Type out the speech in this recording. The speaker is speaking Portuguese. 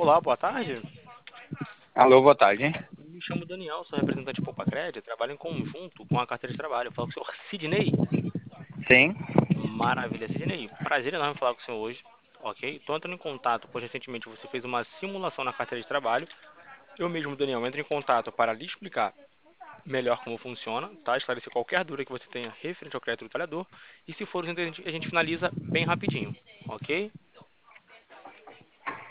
Olá, boa tarde. Alô, boa tarde. Me chamo Daniel, sou representante de Poupacred, trabalho em conjunto com a carteira de trabalho. Falo com o senhor Sidney. Sim, Maravilha, Sidney. Prazer enorme falar com o senhor hoje. Ok? Estou entrando em contato, pois recentemente você fez uma simulação na carteira de trabalho. Eu mesmo, Daniel, entro em contato para lhe explicar melhor como funciona, tá? Esclarecer qualquer dúvida que você tenha referente ao crédito do trabalhador. E se for, a gente finaliza bem rapidinho. Ok?